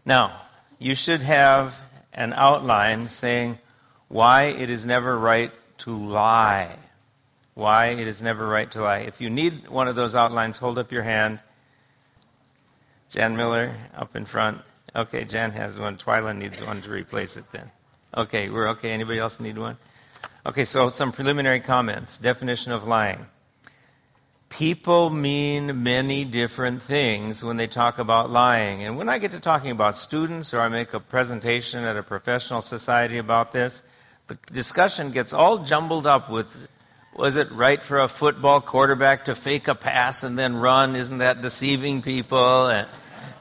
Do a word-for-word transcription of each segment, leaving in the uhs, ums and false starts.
Now, you should have an outline saying why it is never right to lie. Why it is never right to lie. If you need one of those outlines, hold up your hand. Jan Miller, up in front. Okay, Jan has one. Twyla needs one to replace it then. Okay, we're okay. Anybody else need one? Okay, so some preliminary comments. Definition of lying. People mean many different things when they talk about lying. And when I get to talking about students or I make a presentation at a professional society about this, the discussion gets all jumbled up with, was it right for a football quarterback to fake a pass and then run? Isn't that deceiving people? And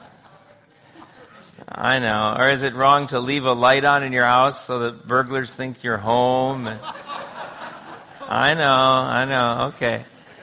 I know. Or is it wrong to leave a light on in your house so that burglars think you're home? I know, I know, okay.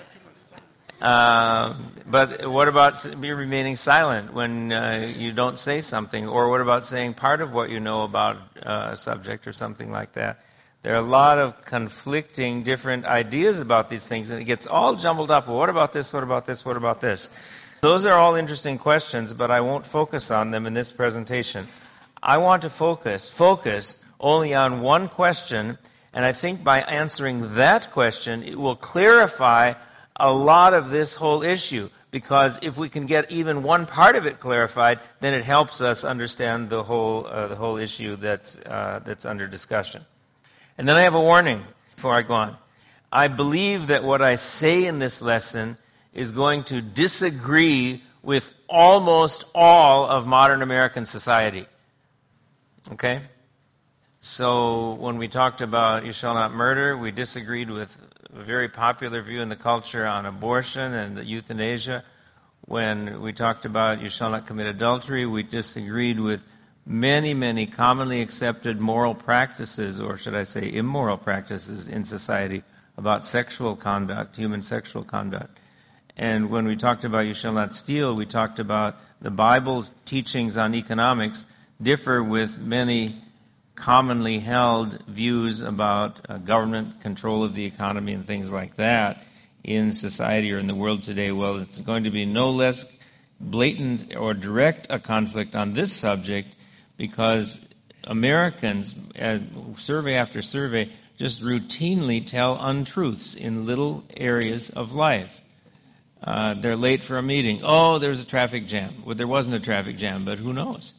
Uh, but what about be remaining silent when uh, you don't say something? Or what about saying part of what you know about uh, a subject or something like that? There are a lot of conflicting different ideas about these things, and it gets all jumbled up. Well, what about this? What about this? What about this? Those are all interesting questions, but I won't focus on them in this presentation. I want to focus, focus only on one question, and I think by answering that question, it will clarify a lot of this whole issue, because if we can get even one part of it clarified, then it helps us understand the whole uh, the whole issue that's uh, that's under discussion. And then I have a warning before I go on. I believe that what I say in this lesson is going to disagree with almost all of modern American society. Okay? So when we talked about you shall not murder, we disagreed with a very popular view in the culture on abortion and euthanasia. When we talked about you shall not commit adultery, we disagreed with many, many commonly accepted moral practices, or should I say immoral practices in society about sexual conduct, human sexual conduct. And when we talked about you shall not steal, we talked about the Bible's teachings on economics differ with many commonly held views about uh, government control of the economy and things like that in society or in the world today. Well, it's going to be no less blatant or direct a conflict on this subject, because Americans, uh, survey after survey, just routinely tell untruths in little areas of life. Uh, they're late for a meeting. Oh, there's a traffic jam. Well, there wasn't a traffic jam, but who knows?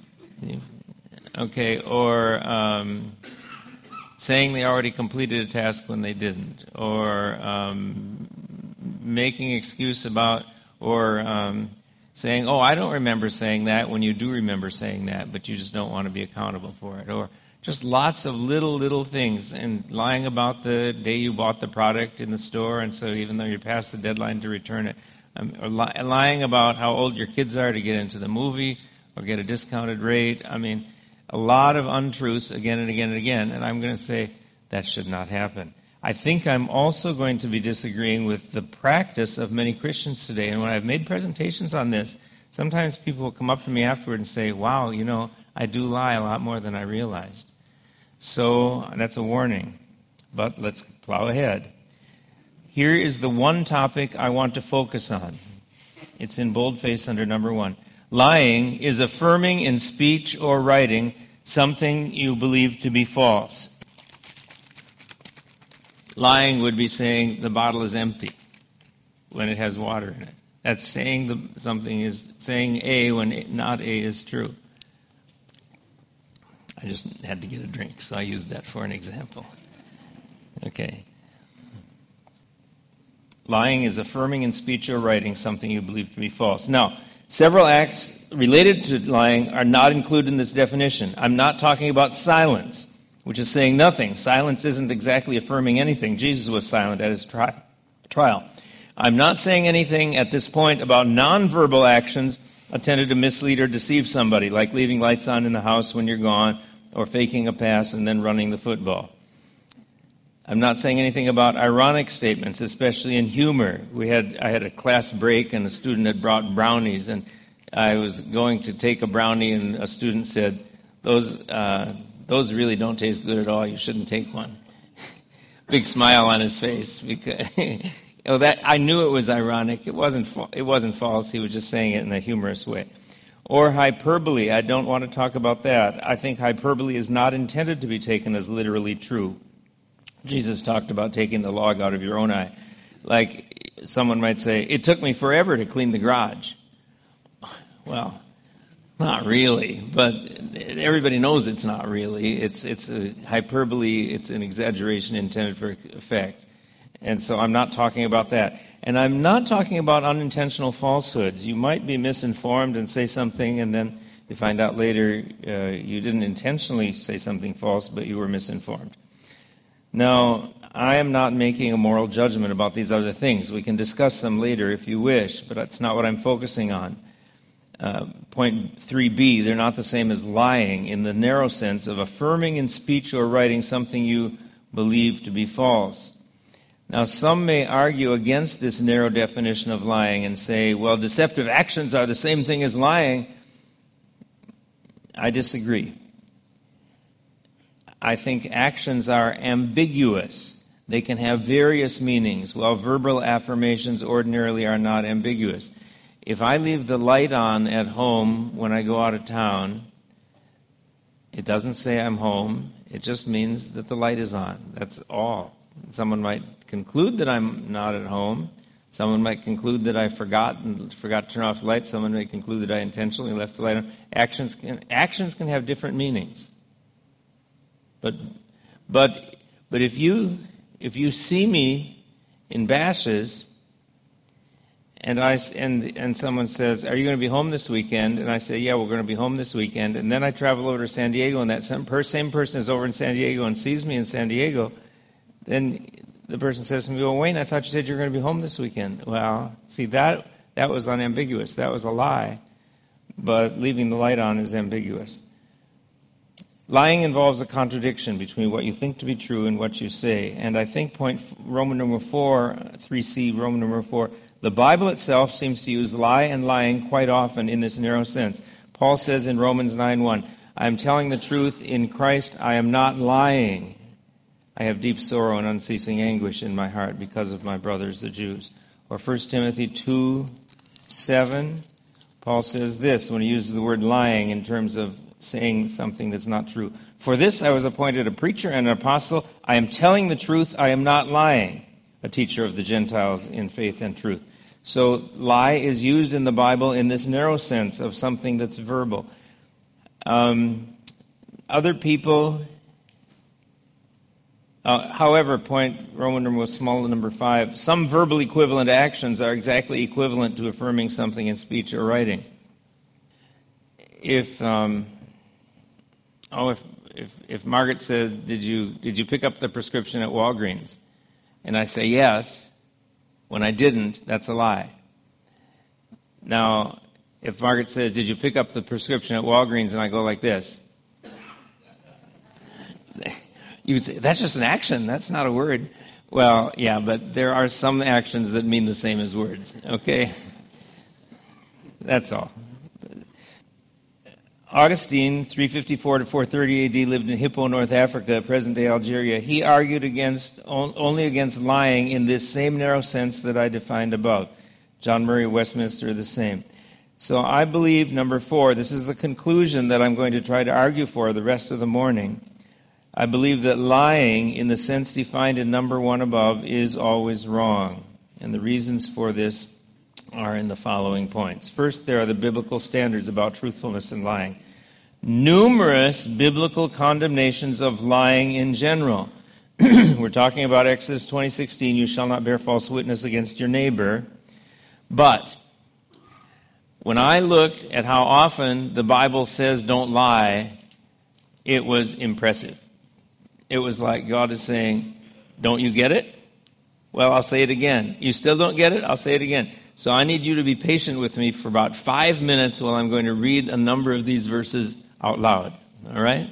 Okay, or um, saying they already completed a task when they didn't, or um, making excuse about, or um, saying, oh, I don't remember saying that, when you do remember saying that, but you just don't want to be accountable for it, or just lots of little, little things, and lying about the day you bought the product in the store, and so even though you're past the deadline to return it, um, or li- lying about how old your kids are to get into the movie, or get a discounted rate. I mean, a lot of untruths again and again and again, and I'm going to say that should not happen. I think I'm also going to be disagreeing with the practice of many Christians today, and when I've made presentations on this, sometimes people will come up to me afterward and say, wow, you know, I do lie a lot more than I realized. So that's a warning, but let's plow ahead. Here is the one topic I want to focus on. It's in boldface under number one. Lying is affirming in speech or writing something you believe to be false. Lying would be saying the bottle is empty when it has water in it. That's saying the, something is saying A when it, not A is true. I just had to get a drink, so I used that for an example. Okay. Lying is affirming in speech or writing something you believe to be false. Now, several acts related to lying are not included in this definition. I'm not talking about silence, which is saying nothing. Silence isn't exactly affirming anything. Jesus was silent at his tri- trial. I'm not saying anything at this point about nonverbal actions intended to mislead or deceive somebody, like leaving lights on in the house when you're gone, or faking a pass and then running the football. I'm not saying anything about ironic statements, especially in humor. We had I had a class break, and a student had brought brownies, and I was going to take a brownie, and a student said, those uh, those really don't taste good at all. You shouldn't take one. Big smile on his face. Because oh, that I knew it was ironic. It wasn't. It wasn't false. He was just saying it in a humorous way. Or hyperbole. I don't want to talk about that. I think hyperbole is not intended to be taken as literally true. Jesus talked about taking the log out of your own eye. Like someone might say, it took me forever to clean the garage. Well, not really, but everybody knows it's not really. It's it's a hyperbole, it's an exaggeration intended for effect. And so I'm not talking about that. And I'm not talking about unintentional falsehoods. You might be misinformed and say something, and then you find out later uh, you didn't intentionally say something false, but you were misinformed. Now, I am not making a moral judgment about these other things. We can discuss them later if you wish, but that's not what I'm focusing on. Uh, point three B, they're not the same as lying in the narrow sense of affirming in speech or writing something you believe to be false. Now, some may argue against this narrow definition of lying and say, well, deceptive actions are the same thing as lying. I disagree. I think actions are ambiguous. They can have various meanings, while verbal affirmations ordinarily are not ambiguous. If I leave the light on at home when I go out of town, it doesn't say I'm home. It just means that the light is on. That's all. Someone might conclude that I'm not at home. Someone might conclude that I forgot and forgot to turn off the light. Someone may conclude that I intentionally left the light on. Actions can, actions can have different meanings. But but but if you if you see me in Bashes, and I and and someone says, "Are you going to be home this weekend?" And I say, "Yeah, we're going to be home this weekend." And then I travel over to San Diego, and that same, per, same person is over in San Diego and sees me in San Diego. Then the person says to me, "Well, Wayne, I thought you said you were going to be home this weekend." Well, see, that that was unambiguous. That was a lie. But leaving the light on is ambiguous. Lying involves a contradiction between what you think to be true and what you say. And I think point Roman number four, three C, Roman number four, the Bible itself seems to use lie and lying quite often in this narrow sense. Paul says in Romans nine one, I am telling the truth in Christ, I am not lying. I have deep sorrow and unceasing anguish in my heart because of my brothers, the Jews. Or First Timothy two seven, Paul says this when he uses the word lying in terms of saying something that's not true. For this I was appointed a preacher and an apostle. I am telling the truth, I am not lying, a teacher of the Gentiles in faith and truth. So lie is used in the Bible in this narrow sense of something that's verbal. Um, other people, uh, however, point Roman number small number five, some verbal equivalent actions are exactly equivalent to affirming something in speech or writing. If um, oh, if if if Margaret said, "Did you did you pick up the prescription at Walgreens?" and I say yes, when I didn't, that's a lie. Now, if Margaret says, "Did you pick up the prescription at Walgreens?" and I go like this, you would say, that's just an action. That's not a word. Well, yeah, but there are some actions that mean the same as words, okay? That's all. Augustine, three fifty-four to four thirty A D, lived in Hippo, North Africa, present-day Algeria. He argued against only against lying in this same narrow sense that I defined above. John Murray, Westminster, the same. So I believe, number four, this is the conclusion that I'm going to try to argue for the rest of the morning. I believe that lying, in the sense defined in number one above, is always wrong. And the reasons for this are in the following points. First, there are the biblical standards about truthfulness and lying. Numerous biblical condemnations of lying in general. We're talking about Exodus twenty sixteen, you shall not bear false witness against your neighbor. But when I looked at how often the Bible says don't lie, it was impressive. It was like God is saying, don't you get it? Well, I'll say it again. You still don't get it? I'll say it again. So I need you to be patient with me for about five minutes while I'm going to read a number of these verses out loud. All right?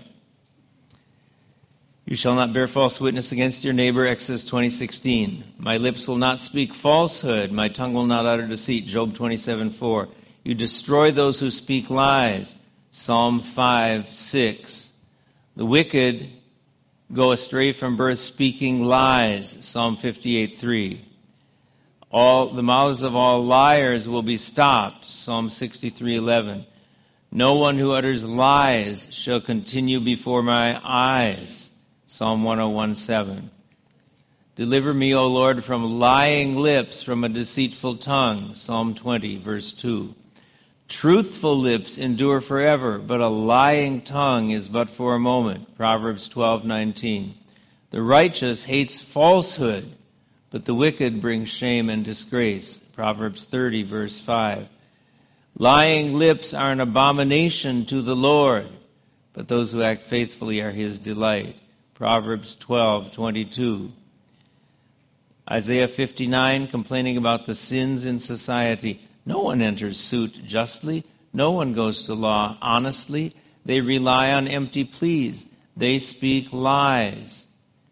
You shall not bear false witness against your neighbor, Exodus twenty sixteen. My lips will not speak falsehood. My tongue will not utter deceit, Job twenty-seven four. You destroy those who speak lies, Psalm five six. The wicked go astray from birth speaking lies, Psalm fifty-eight three. All the mouths of all liars will be stopped, Psalm sixty-three eleven. No one who utters lies shall continue before my eyes. Psalm one oh one seven. Deliver me, O Lord, from lying lips, from a deceitful tongue. Psalm twenty, verse two. Truthful lips endure forever, but a lying tongue is but for a moment. Proverbs twelve nineteen. The righteous hates falsehood, but the wicked bring shame and disgrace. Proverbs thirty, verse five. Lying lips are an abomination to the Lord, but those who act faithfully are his delight. Proverbs twelve twenty-two. Isaiah fifty-nine, complaining about the sins in society. No one enters suit justly. No one goes to law honestly. They rely on empty pleas. They speak lies.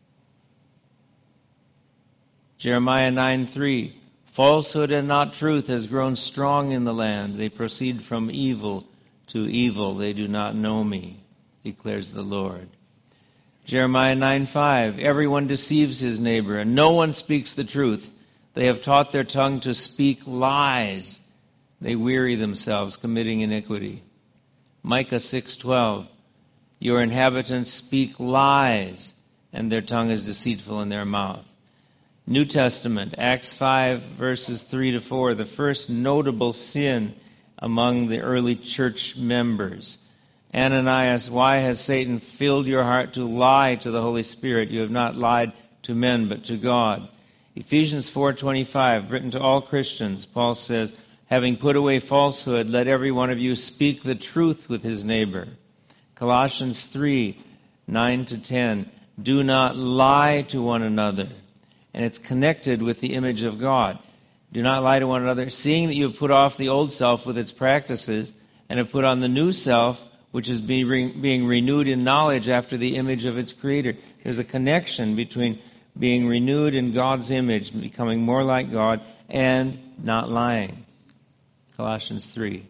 Jeremiah nine three. Falsehood and not truth has grown strong in the land. They proceed from evil to evil. They do not know me, declares the Lord. Jeremiah nine five. Everyone deceives his neighbor, and no one speaks the truth. They have taught their tongue to speak lies. They weary themselves, committing iniquity. Micah six twelve. Your inhabitants speak lies, and their tongue is deceitful in their mouth. New Testament, Acts five, verses three to four, the first notable sin among the early church members. Ananias, why has Satan filled your heart to lie to the Holy Spirit? You have not lied to men, but to God. Ephesians four twenty-five, written to all Christians, Paul says, having put away falsehood, let every one of you speak the truth with his neighbor. Colossians three, nine to ten, do not lie to one another. And it's connected with the image of God. Do not lie to one another, seeing that you have put off the old self with its practices, and have put on the new self, which is being, being renewed in knowledge after the image of its creator. There's a connection between being renewed in God's image, becoming more like God, and not lying. Colossians three.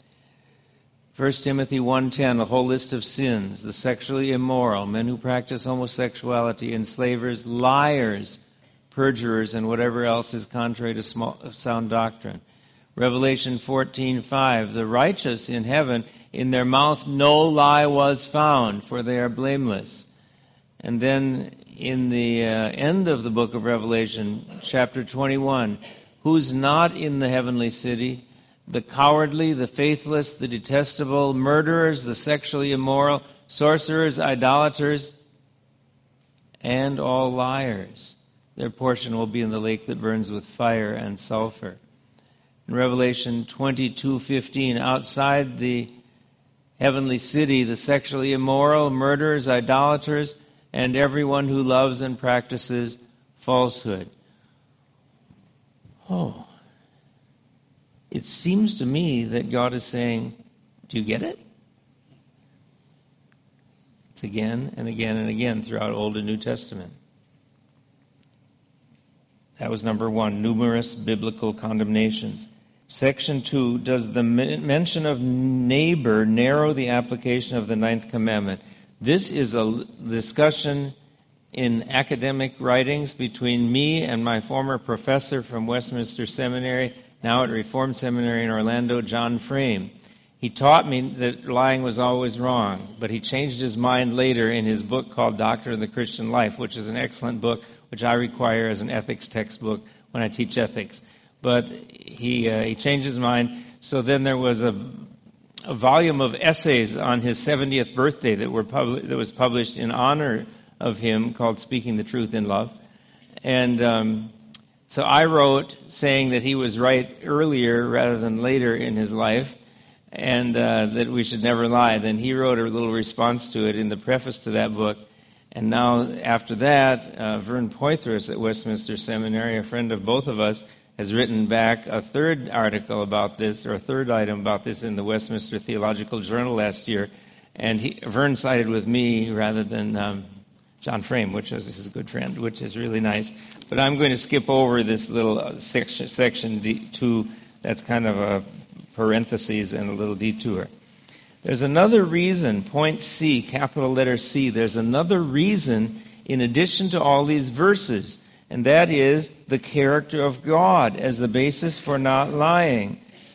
First Timothy one ten, a whole list of sins: the sexually immoral, men who practice homosexuality, enslavers, liars, perjurers, and whatever else is contrary to small, sound doctrine. Revelation fourteen five, the righteous in heaven, in their mouth no lie was found, for they are blameless. And then in the uh, end of the book of Revelation, chapter twenty-one, who's not in the heavenly city? The cowardly, the faithless, the detestable, murderers, the sexually immoral, sorcerers, idolaters, and all liars. Their portion will be in the lake that burns with fire and sulfur. In Revelation twenty-two fifteen, outside the heavenly city, the sexually immoral, murderers, idolaters, and everyone who loves and practices falsehood. Oh, it seems to me that God is saying, do you get it? It's again and again and again throughout Old and New Testament. That was number one, numerous biblical condemnations. Section two, does the mention of neighbor narrow the application of the ninth commandment? This is a discussion in academic writings between me and my former professor from Westminster Seminary, now at Reformed Seminary in Orlando, John Frame. He taught me that lying was always wrong, but he changed his mind later in his book called Doctrine of the Christian Life, which is an excellent book, which I require as an ethics textbook when I teach ethics. But he uh, he changed his mind. So then there was a, a volume of essays on his seventieth birthday that were publi- that was published in honor of him, called Speaking the Truth in Love. And um, so I wrote saying that he was right earlier rather than later in his life, and uh, that we should never lie. Then he wrote a little response to it in the preface to that book. And now, after that, uh, Vern Poythress at Westminster Seminary, a friend of both of us, has written back a third article about this, or a third item about this in the Westminster Theological Journal last year. And he, Vern sided with me rather than um, John Frame, which is his good friend, which is really nice. But I'm going to skip over this little section, section D two, that's kind of a parentheses and a little detour. There's another reason, point C, capital letter C, there's another reason in addition to all these verses, and that is the character of God as the basis for not lying.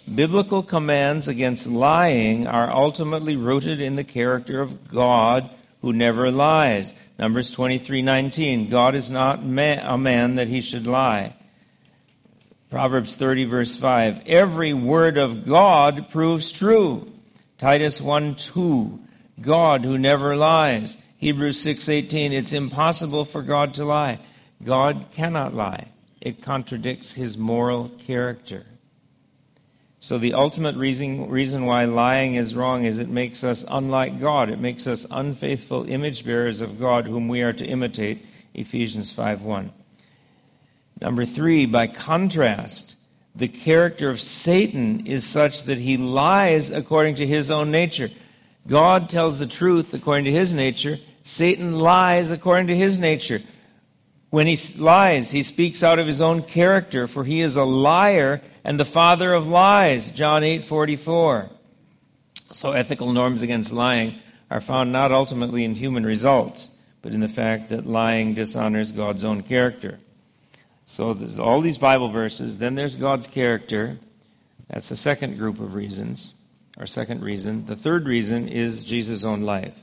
Biblical commands against lying are ultimately rooted in the character of God, who never lies. Numbers twenty-three nineteen, God is not a man that he should lie. Proverbs thirty, verse five, every word of God proves true. Titus one two, God who never lies. Hebrews six eighteen, it's impossible for God to lie. God cannot lie. It contradicts his moral character. So the ultimate reason, reason why lying is wrong is it makes us unlike God. It makes us unfaithful image bearers of God whom we are to imitate, Ephesians five one. Number three, by contrast, the character of Satan is such that he lies according to his own nature. God tells the truth according to his nature. Satan lies according to his nature. When he lies, he speaks out of his own character, for he is a liar and the father of lies, John eight forty-four. So ethical norms against lying are found not ultimately in human results, but in the fact that lying dishonors God's own character. So there's all these Bible verses, then there's God's character. That's the second group of reasons, or second reason. The third reason is Jesus' own life.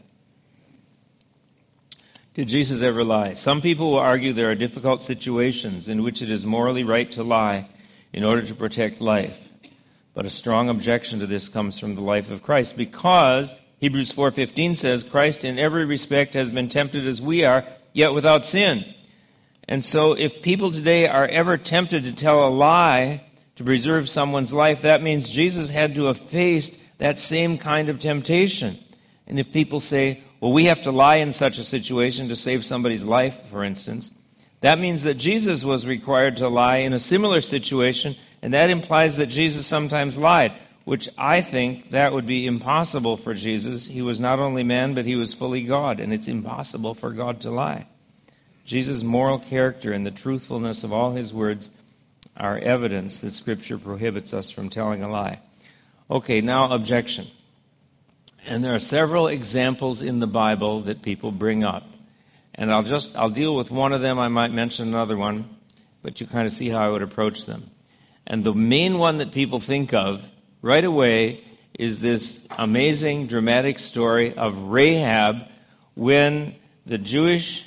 Did Jesus ever lie? Some people will argue there are difficult situations in which it is morally right to lie in order to protect life. But a strong objection to this comes from the life of Christ, because Hebrews four fifteen says, Christ in every respect has been tempted as we are, yet without sin. And so if people today are ever tempted to tell a lie to preserve someone's life, that means Jesus had to have faced that same kind of temptation. And if people say, well, we have to lie in such a situation to save somebody's life, for instance, that means that Jesus was required to lie in a similar situation, and that implies that Jesus sometimes lied, which I think that would be impossible for Jesus. He was not only man, but he was fully God, and it's impossible for God to lie. Jesus' moral character and the truthfulness of all his words are evidence that Scripture prohibits us from telling a lie. Okay, now objection. And there are several examples in the Bible that people bring up. And I'll just, I'll deal with one of them. I might mention another one, but you kind of see how I would approach them. And the main one that people think of right away is this amazing, dramatic story of Rahab when the Jewish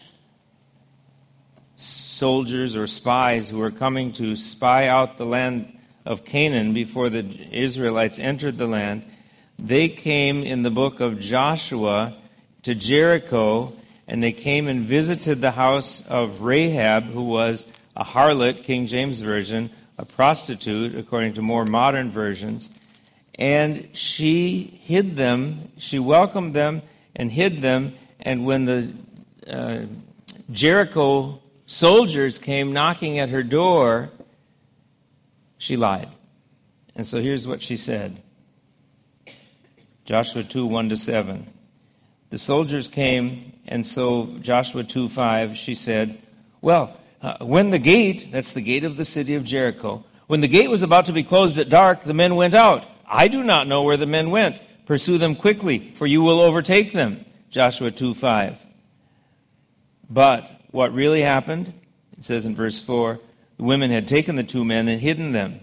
soldiers or spies who were coming to spy out the land of Canaan before the Israelites entered the land, they came in the book of Joshua to Jericho, and they came and visited the house of Rahab, who was a harlot, King James Version, a prostitute, according to more modern versions. And she hid them, she welcomed them and hid them, and when the uh, Jericho soldiers came knocking at her door, she lied. And so here's what she said. Joshua two, one to seven. The soldiers came, and so Joshua two, five, she said, well, uh, when the gate, that's the gate of the city of Jericho, when the gate was about to be closed at dark, the men went out. I do not know where the men went. Pursue them quickly, for you will overtake them. Joshua two, five. But what really happened, it says in verse four, the women had taken the two men and hidden them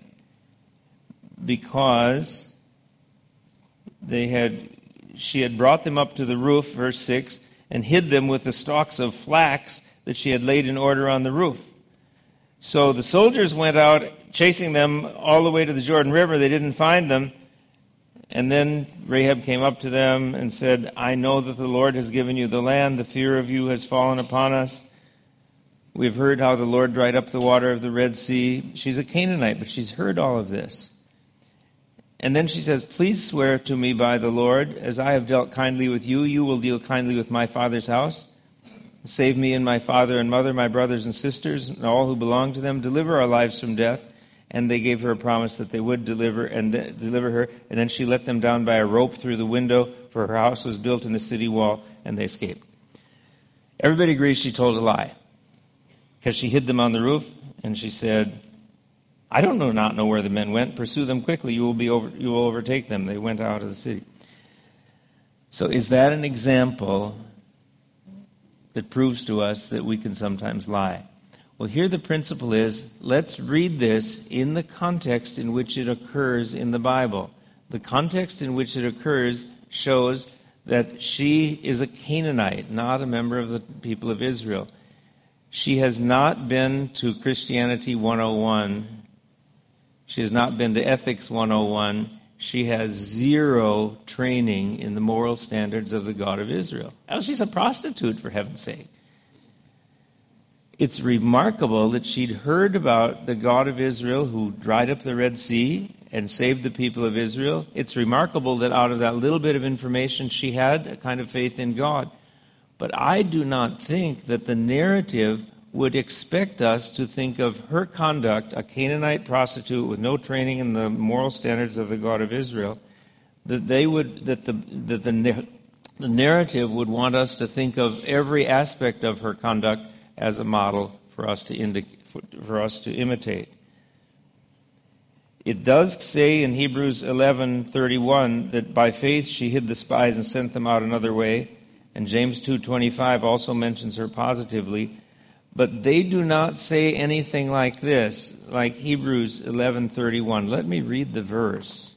because they had, she had brought them up to the roof, verse six, and hid them with the stalks of flax that she had laid in order on the roof. So the soldiers went out chasing them all the way to the Jordan River. They didn't find them. And then Rahab came up to them and said, I know that the Lord has given you the land. The fear of you has fallen upon us. We've heard how the Lord dried up the water of the Red Sea. She's a Canaanite, but she's heard all of this. And then she says, please swear to me by the Lord, as I have dealt kindly with you, you will deal kindly with my father's house. Save me and my father and mother, my brothers and sisters, and all who belong to them. Deliver our lives from death. And they gave her a promise that they would deliver and th- deliver her. And then she let them down by a rope through the window, for her house was built in the city wall, and they escaped. Everybody agrees she told a lie, because she hid them on the roof, and she said, I don't know, not know where the men went. Pursue them quickly. You will be over, you will overtake them. They went out of the city. So is that an example that proves to us that we can sometimes lie? Well, here the principle is, let's read this in the context in which it occurs in the Bible. The context in which it occurs shows that she is a Canaanite, not a member of the people of Israel. She has not been to Christianity one oh one. She has not been to Ethics one oh one. She has zero training in the moral standards of the God of Israel. Oh, she's a prostitute, for heaven's sake. It's remarkable that she'd heard about the God of Israel who dried up the Red Sea and saved the people of Israel. It's remarkable that out of that little bit of information she had a kind of faith in God. But I do not think that the narrative would expect us to think of her conduct, a Canaanite prostitute with no training in the moral standards of the God of Israel, that they would that the that the, the narrative would want us to think of every aspect of her conduct as a model for us to indicate, for, for us to imitate. It does say in Hebrews eleven thirty-one that by faith she hid the spies and sent them out another way, and James two twenty-five also mentions her positively. But they do not say anything like this, like Hebrews eleven thirty-one. Let me read the verse.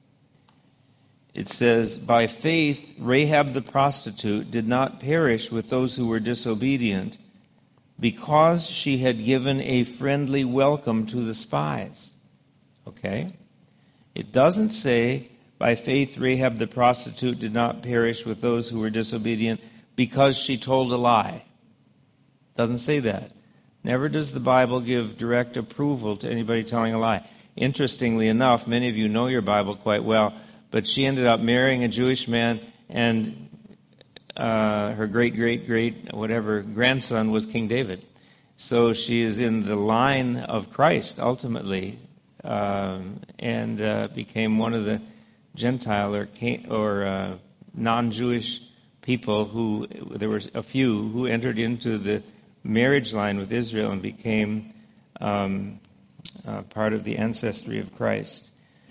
It says, by faith Rahab the prostitute did not perish with those who were disobedient, because she had given a friendly welcome to the spies. Okay? It doesn't say, by faith Rahab the prostitute did not perish with those who were disobedient because she told a lie. Doesn't say that. Never does the Bible give direct approval to anybody telling a lie. Interestingly enough, many of you know your Bible quite well, but she ended up marrying a Jewish man, and uh, her great-great-great, whatever, grandson was King David. So she is in the line of Christ, ultimately, um, and uh, became one of the Gentile or, or uh, non-Jewish people who, there were a few, who entered into the marriage line with Israel and became um, uh, part of the ancestry of Christ.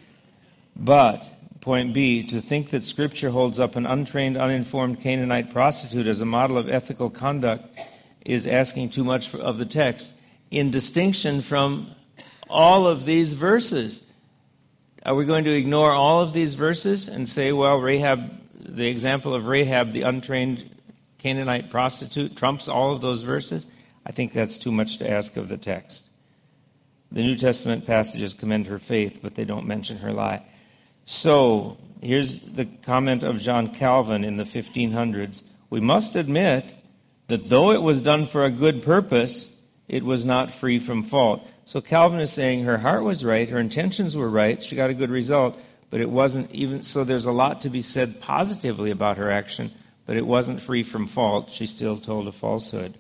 But, point B, to think that Scripture holds up an untrained, uninformed Canaanite prostitute as a model of ethical conduct is asking too much for, of the text, in distinction from all of these verses. Are we going to ignore all of these verses and say, well, Rahab, the example of Rahab, the untrained Canaanite prostitute, trumps all of those verses? I think that's too much to ask of the text. The New Testament passages commend her faith, but they don't mention her lie. So, here's the comment of John Calvin in the fifteen hundreds. We must admit that though it was done for a good purpose, it was not free from fault. So Calvin is saying her heart was right, her intentions were right, she got a good result, but it wasn't even, so there's a lot to be said positively about her action, but it wasn't free from fault. She still told a falsehood.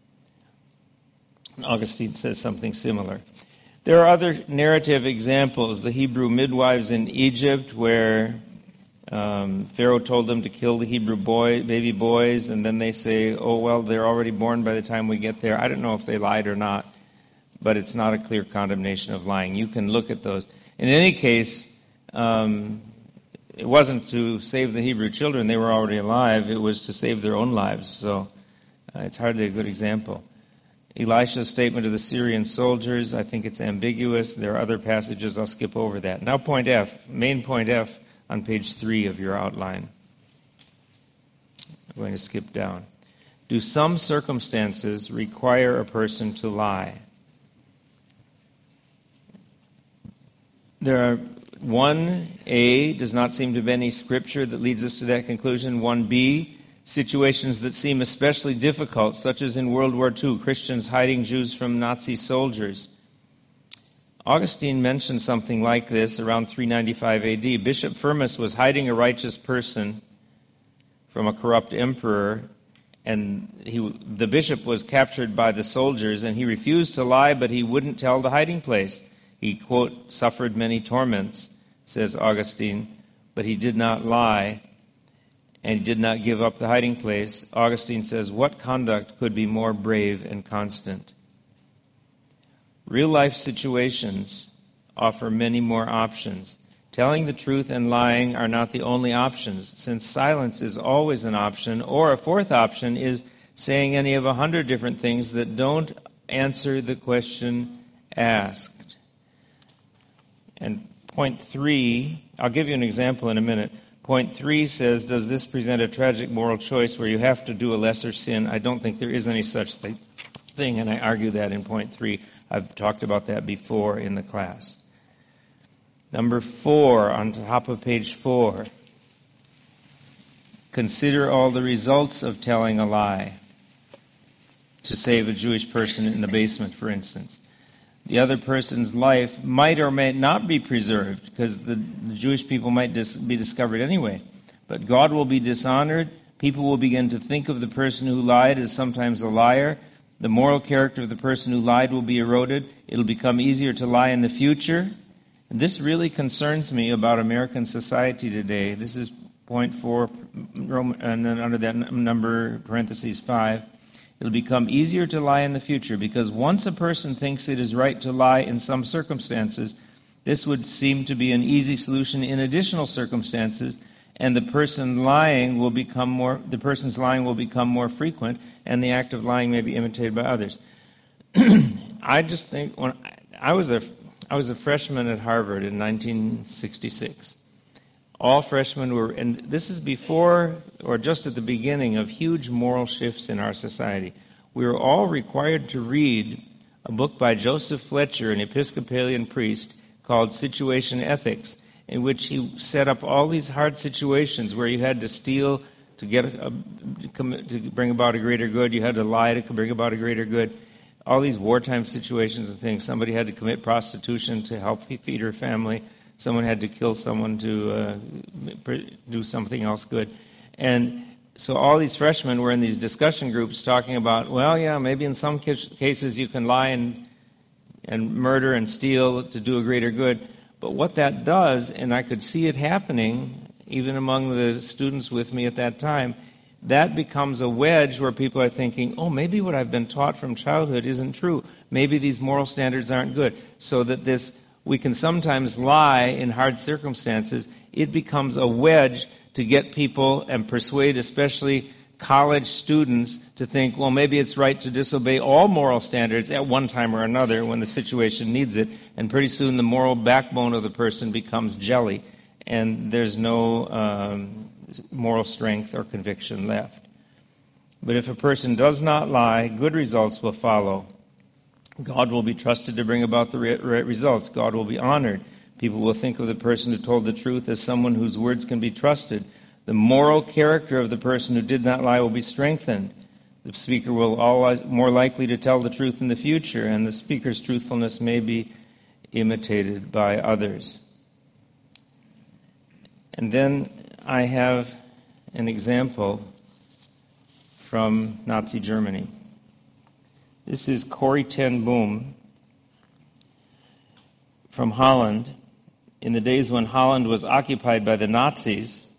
Augustine says something similar. There are other narrative examples. The Hebrew midwives in Egypt, where um, Pharaoh told them to kill the Hebrew boy, baby boys, and then they say, oh, well, they're already born by the time we get there. I don't know if they lied or not, but it's not a clear condemnation of lying. You can look at those. In any case, um, it wasn't to save the Hebrew children. They were already alive. It was to save their own lives. So uh, it's hardly a good example. Elisha's statement of the Syrian soldiers, I think it's ambiguous. There are other passages. I'll skip over that. Now point F, main point F on page three of your outline. I'm going to skip down. Do some circumstances require a person to lie? There are one A, does not seem to be any scripture that leads us to that conclusion. one B, situations that seem especially difficult, such as in World War Two, Christians hiding Jews from Nazi soldiers. Augustine mentioned something like this around three ninety-five A D. Bishop Firmus was hiding a righteous person from a corrupt emperor, and he, the bishop was captured by the soldiers, and he refused to lie, but he wouldn't tell the hiding place. He, quote, suffered many torments, says Augustine, but he did not lie and did not give up the hiding place. Augustine says, what conduct could be more brave and constant? Real-life situations offer many more options. Telling the truth and lying are not the only options, since silence is always an option, or a fourth option is saying any of a hundred different things that don't answer the question asked. And point three, I'll give you an example in a minute. Point three says, does this present a tragic moral choice where you have to do a lesser sin? I don't think there is any such thing, thing and I argue that in point three. I've talked about that before in the class. Number four, on top of page four, consider all the results of telling a lie to save a Jewish person in the basement, for instance. The other person's life might or may not be preserved because the, the Jewish people might dis, be discovered anyway. But God will be dishonored. People will begin to think of the person who lied as sometimes a liar. The moral character of the person who lied will be eroded. It'll become easier to lie in the future. And this really concerns me about American society today. This is point four, and then under that number, parentheses five. It'll become easier to lie in the future because once a person thinks it is right to lie in some circumstances, this would seem to be an easy solution in additional circumstances, and the person lying will become more. The person's lying will become more frequent, and the act of lying may be imitated by others. I just think when I was a I was a freshman at Harvard in nineteen sixty-six. All freshmen were, and this is before or just at the beginning of huge moral shifts in our society. We were all required to read a book by Joseph Fletcher, an Episcopalian priest, called Situation Ethics, in which he set up all these hard situations where you had to steal to get a, to bring about a greater good, you had to lie to bring about a greater good. All these wartime situations and things. Somebody had to commit prostitution to help feed her family. Someone had to kill someone to uh, do something else good. And so all these freshmen were in these discussion groups talking about, well, yeah, maybe in some cases you can lie and, and murder and steal to do a greater good. But what that does, and I could see it happening even among the students with me at that time, that becomes a wedge where people are thinking, oh, maybe what I've been taught from childhood isn't true. Maybe these moral standards aren't good. So that this, we can sometimes lie in hard circumstances. It becomes a wedge to get people and persuade especially college students to think, well, maybe it's right to disobey all moral standards at one time or another when the situation needs it. And pretty soon the moral backbone of the person becomes jelly. And there's no um, moral strength or conviction left. But if a person does not lie, good results will follow. God will be trusted to bring about the right results. God will be honored. People will think of the person who told the truth as someone whose words can be trusted. The moral character of the person who did not lie will be strengthened. The speaker will always more likely to tell the truth in the future, and the speaker's truthfulness may be imitated by others. And then I have an example from Nazi Germany. This is Corrie ten Boom from Holland. In the days when Holland was occupied by the Nazis,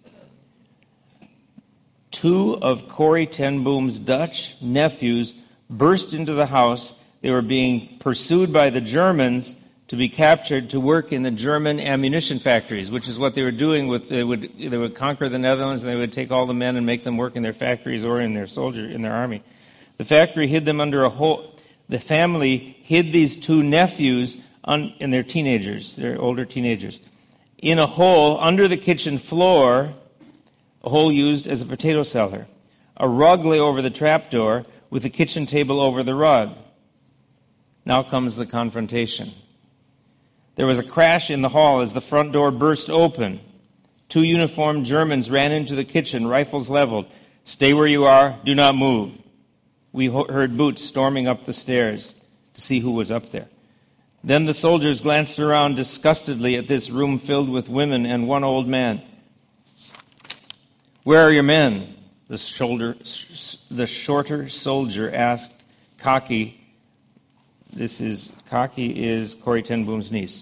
two of Corrie ten Boom's Dutch nephews burst into the house. They were being pursued by the Germans to be captured to work in the German ammunition factories, which is what they were doing. With they would they would conquer the Netherlands, and they would take all the men and make them work in their factories or in their soldier in their army. The factory hid them under a hole. The family hid these two nephews, on, and they're teenagers, they're older teenagers, in a hole under the kitchen floor, a hole used as a potato cellar. A rug lay over the trapdoor with the kitchen table over the rug. Now comes the confrontation. There was a crash in the hall as the front door burst open. Two uniformed Germans ran into the kitchen, rifles leveled. "Stay where you are, do not move." We heard boots storming up the stairs to see who was up there. Then the soldiers glanced around disgustedly at this room filled with women and one old man. "Where are your men?" The, shoulder, the shorter soldier asked Kaki. This is, Kaki is Corrie ten Boom's niece.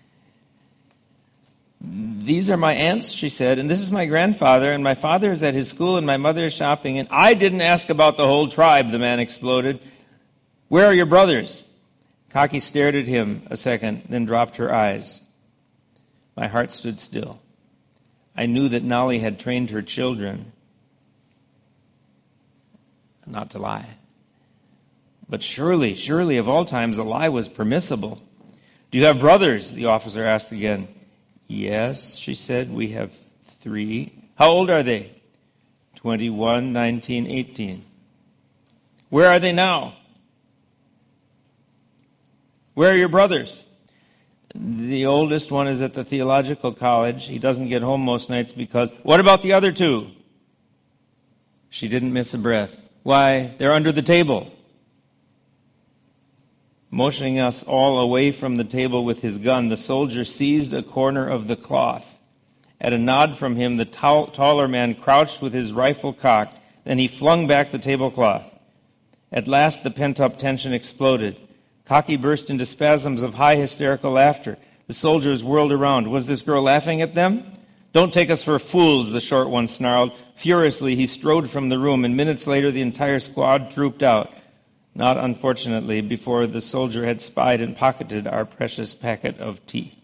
"These are my aunts," she said, "and this is my grandfather, and my father is at his school, and my mother is shopping, and I didn't ask about the whole tribe," the man exploded. "Where are your brothers?" Kaki stared at him a second, then dropped her eyes. My heart stood still. I knew that Nali had trained her children not to lie. But surely, surely of all times a lie was permissible. Do you have brothers? The officer asked again. Yes, she said, we have three. How old are they? twenty-one, nineteen, eighteen. Where are they now? Where are your brothers? The oldest one is at the theological college. He doesn't get home most nights because... What about the other two? She didn't miss a breath. Why, they're under the table. Motioning us all away from the table with his gun, the soldier seized a corner of the cloth. At a nod from him, the tall, taller man crouched with his rifle cocked. Then he flung back the tablecloth. At last, the pent-up tension exploded. Cocky burst into spasms of high hysterical laughter. The soldiers whirled around. Was this girl laughing at them? Don't take us for fools, the short one snarled. Furiously, he strode from the room, and minutes later the entire squad trooped out. Not unfortunately, before the soldier had spied and pocketed our precious packet of tea.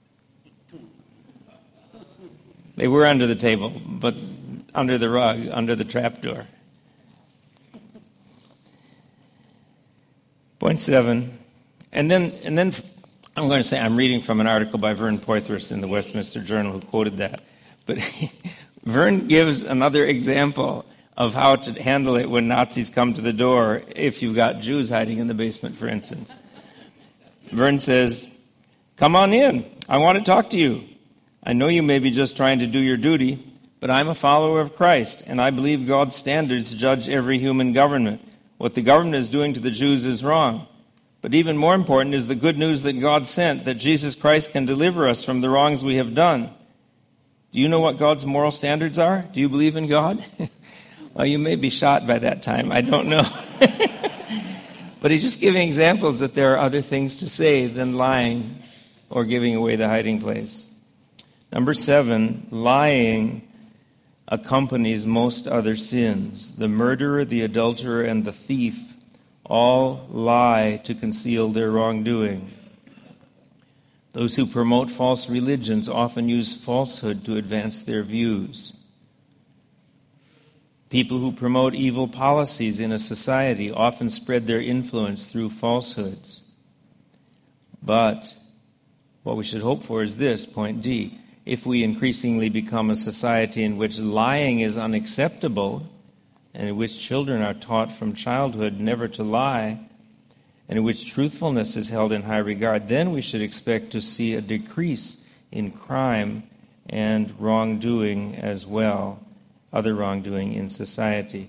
They were under the table, but under the rug, under the trapdoor. Point seven. And then, and then I'm going to say I'm reading from an article by Vern Poythress in the Westminster Journal who quoted that. But Vern gives another example of how to handle it when Nazis come to the door if you've got Jews hiding in the basement, for instance. Vern says, "Come on in. I want to talk to you. I know you may be just trying to do your duty, but I'm a follower of Christ, and I believe God's standards judge every human government. What the government is doing to the Jews is wrong. But even more important is the good news that God sent, that Jesus Christ can deliver us from the wrongs we have done. Do you know what God's moral standards are? Do you believe in God?" Well, you may be shot by that time. I don't know. But he's just giving examples that there are other things to say than lying or giving away the hiding place. Number seven, lying accompanies most other sins. The murderer, the adulterer, and the thief all lie to conceal their wrongdoing. Those who promote false religions often use falsehood to advance their views. People who promote evil policies in a society often spread their influence through falsehoods. But what we should hope for is this, point D. If we increasingly become a society in which lying is unacceptable, and in which children are taught from childhood never to lie, and in which truthfulness is held in high regard, then we should expect to see a decrease in crime and wrongdoing as well, other wrongdoing in society.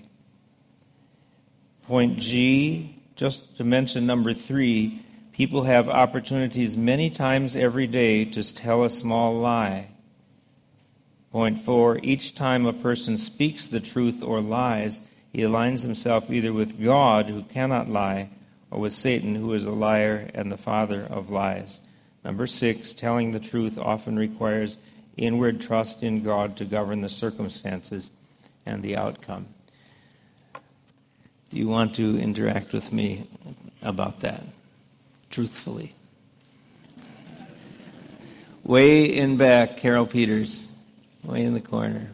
Point G, just to mention number three, people have opportunities many times every day to tell a small lie. Point four, each time a person speaks the truth or lies, he aligns himself either with God, who cannot lie, or with Satan, who is a liar and the father of lies. Number six, telling the truth often requires inward trust in God to govern the circumstances and the outcome. Do you want to interact with me about that, truthfully? Way in back, Carol Peters, way in the corner.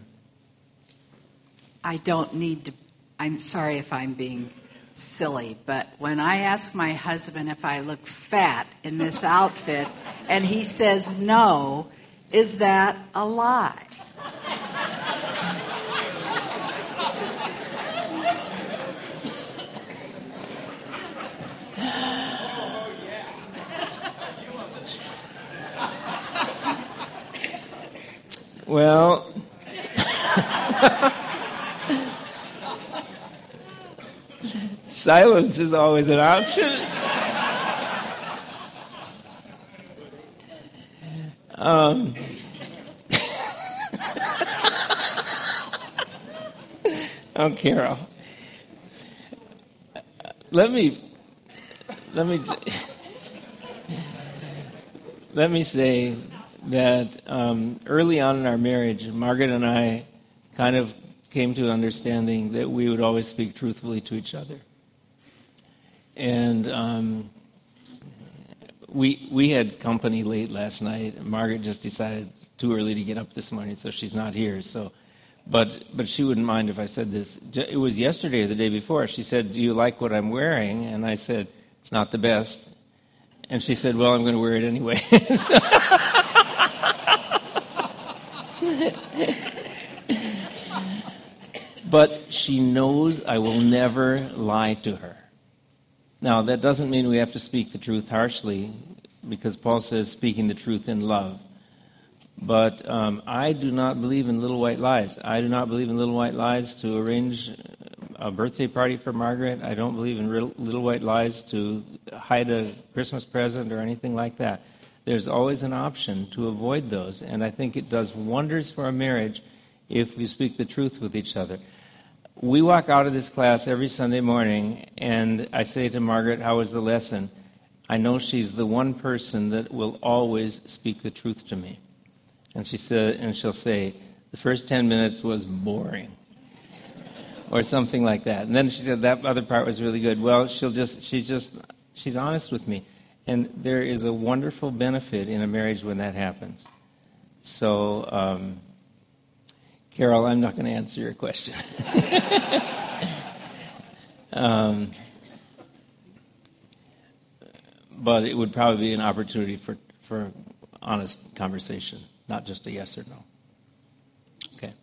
I don't need to, I'm sorry if I'm being silly, but when I ask my husband if I look fat in this outfit and he says no, is that a lie? Well, silence is always an option. Um, oh, Carol, let me let me let me say that um, early on in our marriage, Margaret and I kind of came to an understanding that we would always speak truthfully to each other. And um, we we had company late last night. Margaret just decided too early to get up this morning, so she's not here. So But but she wouldn't mind if I said this. It was yesterday or the day before. She said, "Do you like what I'm wearing?" And I said, "It's not the best." And she said, "Well, I'm going to wear it anyway." But she knows I will never lie to her. Now, that doesn't mean we have to speak the truth harshly, because Paul says speaking the truth in love. But um, I do not believe in little white lies. I do not believe in little white lies to arrange a birthday party for Margaret. I don't believe in little white lies to hide a Christmas present or anything like that. There's always an option to avoid those, and I think it does wonders for a marriage if we speak the truth with each other. We walk out of this class every Sunday morning, and I say to Margaret, "How was the lesson?" I know she's the one person that will always speak the truth to me. And she said, and she'll say, "The first ten minutes was boring," or something like that. And then she said, "That other part was really good." Well, she'll just, she's just, she's honest with me. And there is a wonderful benefit in a marriage when that happens. So, um, Carol, I'm not going to answer your question. um, but it would probably be an opportunity for, for honest conversation, not just a yes or no. Okay.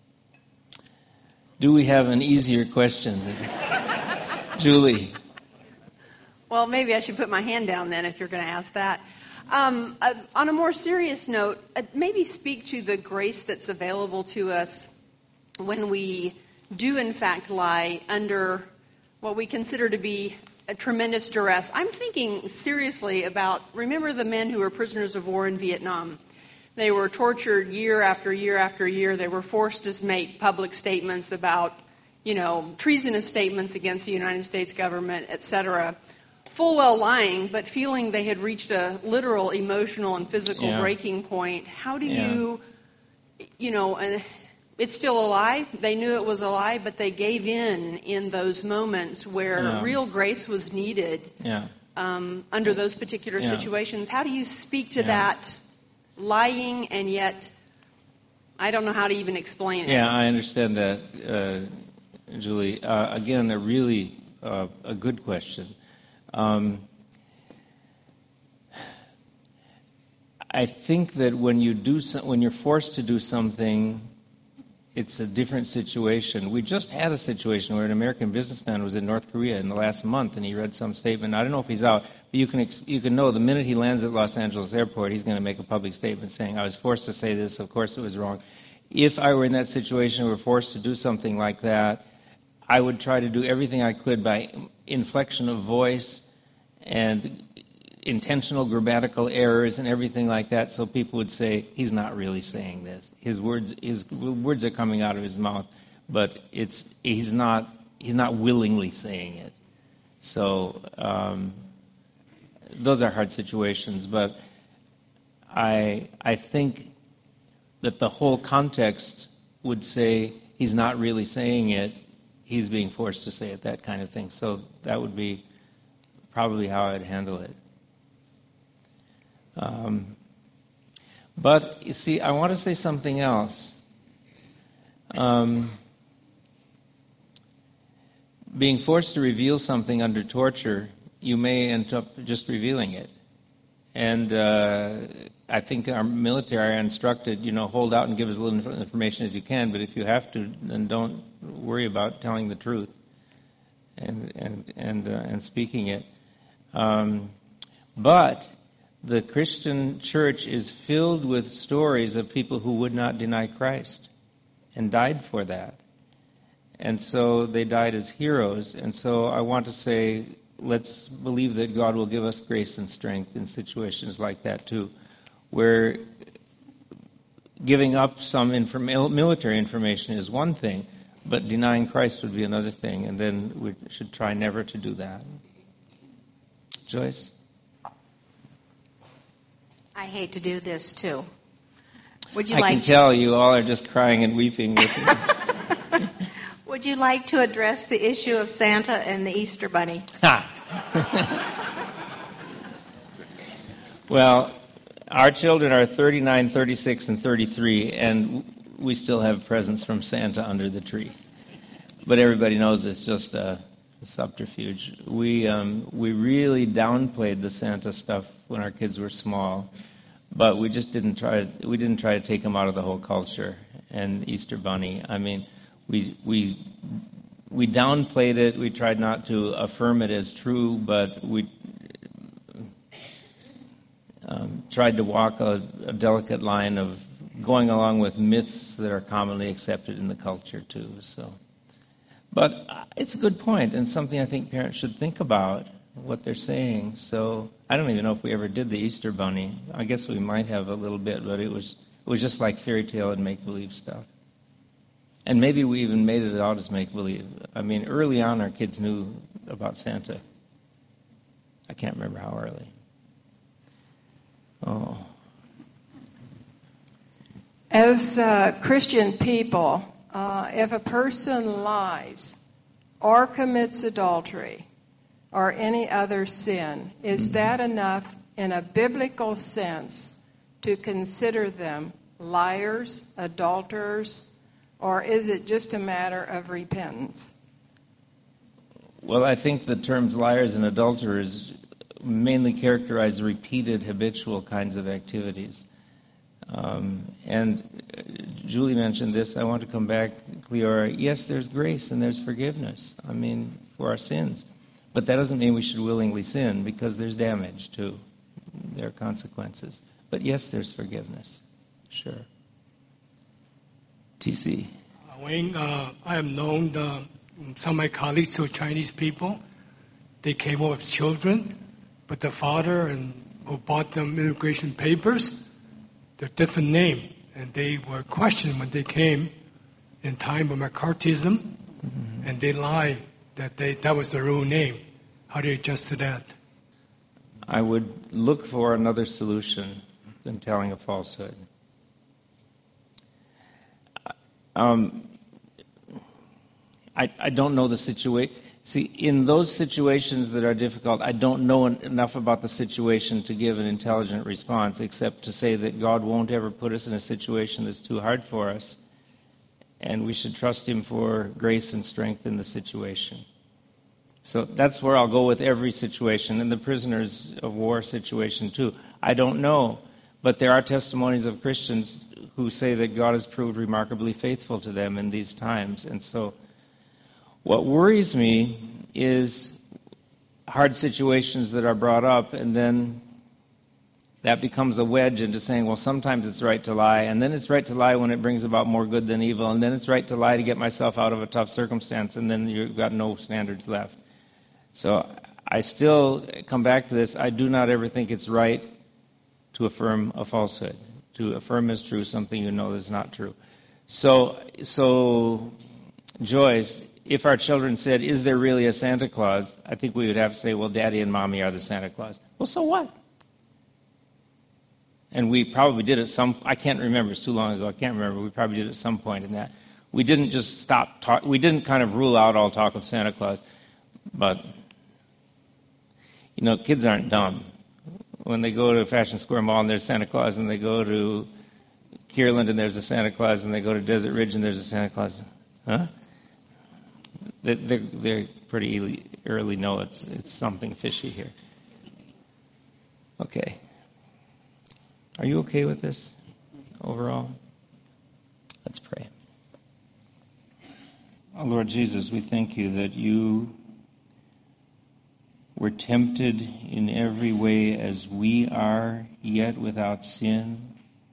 Do we have an easier question? Julie. Well, maybe I should put my hand down then if you're going to ask that. Um, uh, on a more serious note, uh, maybe speak to the grace that's available to us when we do in fact lie under what we consider to be a tremendous duress. I'm thinking seriously about, remember the men who were prisoners of war in Vietnam? They were tortured year after year after year. They were forced to make public statements about, you know, treasonous statements against the United States government, et cetera, full well lying, but feeling they had reached a literal emotional and physical yeah. breaking point. How do yeah. you, you know, and it's still a lie. They knew it was a lie, but they gave in in those moments where yeah. real grace was needed yeah. um, under those particular yeah. situations. How do you speak to yeah. that lying and yet, I don't know how to even explain it. Yeah, I understand that, uh, Julie. Uh, again, a really uh, a good question. Um, I think that when you do so, when you're forced to do something, it's a different situation. We just had a situation where an American businessman was in North Korea in the last month, and he read some statement. I don't know if he's out, but you can ex- you can know the minute he lands at Los Angeles Airport, he's going to make a public statement saying, "I was forced to say this. Of course, it was wrong." If I were in that situation, were forced to do something like that, I would try to do everything I could by inflection of voice and intentional grammatical errors and everything like that, so people would say, "He's not really saying this. His words, his words are coming out of his mouth, but it's he's not he's not willingly saying it." So um, those are hard situations, but I I think that the whole context would say he's not really saying it. He's being forced to say it, that kind of thing. So that would be probably how I'd handle it. Um, but, you see, I want to say something else. Um, being forced to reveal something under torture, you may end up just revealing it. And uh, I think our military are instructed, you know, hold out and give as little information as you can, but if you have to, then don't worry about telling the truth and and and, uh, and speaking it. Um, but the Christian church is filled with stories of people who would not deny Christ and died for that. And so they died as heroes. And so I want to say, let's believe that God will give us grace and strength in situations like that too, where giving up some inform- military information is one thing, but denying Christ would be another thing, and then we should try never to do that. Joyce? I hate to do this too. Would you I like can to... tell you all are just crying and weeping with me. Would you like to address the issue of Santa and the Easter Bunny? Ha! Well, our children are thirty-nine, thirty-six, and thirty-three, and we still have presents from Santa under the tree. But everybody knows it's just a, a subterfuge. We um, we really downplayed the Santa stuff when our kids were small, but we just didn't try. We didn't try to take them out of the whole culture. And Easter Bunny, I mean, we we we downplayed it. We tried not to affirm it as true, but we um, tried to walk a, a delicate line of going along with myths that are commonly accepted in the culture too. So, but it's a good point and something I think parents should think about what they're saying. So I don't even know if we ever did the Easter Bunny. I guess we might have a little bit, but it was it was just like fairy tale and make believe stuff. And maybe we even made it out as make believe. I mean, early on, our kids knew about Santa. I can't remember how early. Oh. As uh, Christian people, uh, if a person lies or commits adultery or any other sin, is that enough in a biblical sense to consider them liars, adulterers, or is it just a matter of repentance? Well, I think the terms liars and adulterers mainly characterize repeated habitual kinds of activities. Um, and Julie mentioned this. I want to come back, Cleora. Yes, there's grace and there's forgiveness, I mean, for our sins. But that doesn't mean we should willingly sin because there's damage, too. There are consequences. But yes, there's forgiveness. Sure. T C. Wayne, uh, I have known the, some of my colleagues who are Chinese people. They came up with children, but the father and who bought them immigration papers, they're different name, and they were questioned when they came in time of McCarthyism, mm-hmm. and they lied that they that was the real name. How do you adjust to that? I would look for another solution than telling a falsehood. Um, I, I don't know the situation. See, in those situations that are difficult, I don't know en- enough about the situation to give an intelligent response, except to say that God won't ever put us in a situation that's too hard for us, and we should trust Him for grace and strength in the situation. So that's where I'll go with every situation, and the prisoners of war situation too. I don't know, but there are testimonies of Christians who say that God has proved remarkably faithful to them in these times. And so what worries me is hard situations that are brought up, and then that becomes a wedge into saying, well, sometimes it's right to lie, and then it's right to lie when it brings about more good than evil, and then it's right to lie to get myself out of a tough circumstance, and then you've got no standards left. So I still come back to this. I do not ever think it's right to affirm a falsehood, to affirm as true something you know is not true. So, so Joyce, if our children said, is there really a Santa Claus? I think we would have to say, well, Daddy and Mommy are the Santa Claus. Well, so what? And we probably did it some, I can't remember, it's too long ago, I can't remember, we probably did it at some point in that. We didn't just stop talk, we didn't kind of rule out all talk of Santa Claus, but, you know, kids aren't dumb. When they go to Fashion Square Mall and there's Santa Claus, and they go to Kierland and there's a Santa Claus, and they go to Desert Ridge and there's a Santa Claus, huh? They they're, they're pretty early know it's it's something fishy here. Okay. Are you okay with this overall? Let's pray. Oh, Lord Jesus, we thank you that you were tempted in every way as we are, yet without sin.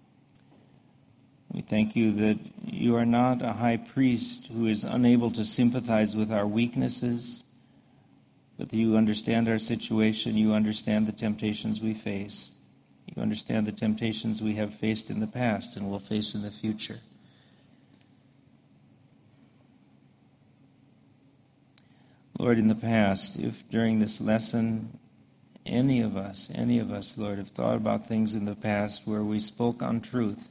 We thank you that you are not a high priest who is unable to sympathize with our weaknesses, but that you understand our situation, you understand the temptations we face. You understand the temptations we have faced in the past and will face in the future. Lord, in the past, if during this lesson any of us, any of us, Lord, have thought about things in the past where we spoke untruth,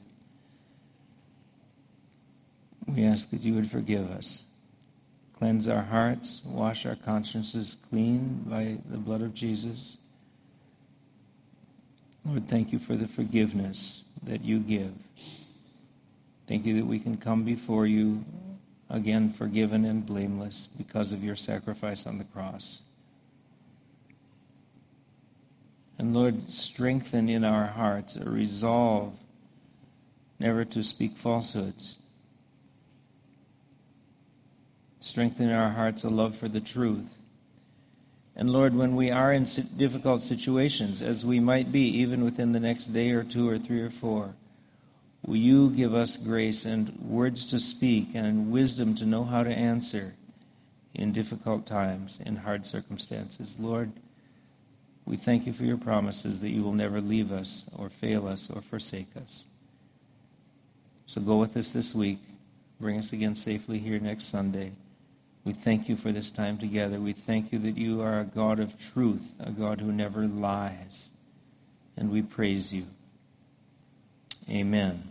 we ask that you would forgive us. Cleanse our hearts, wash our consciences clean by the blood of Jesus. Lord, thank you for the forgiveness that you give. Thank you that we can come before you again forgiven and blameless because of your sacrifice on the cross. And Lord, strengthen in our hearts a resolve never to speak falsehoods. Strengthen in our hearts a love for the truth. And Lord, when we are in difficult situations, as we might be even within the next day or two or three or four, will you give us grace and words to speak and wisdom to know how to answer in difficult times, in hard circumstances. Lord, we thank you for your promises that you will never leave us or fail us or forsake us. So go with us this week. Bring us again safely here next Sunday. We thank you for this time together. We thank you that you are a God of truth, a God who never lies. And we praise you. Amen.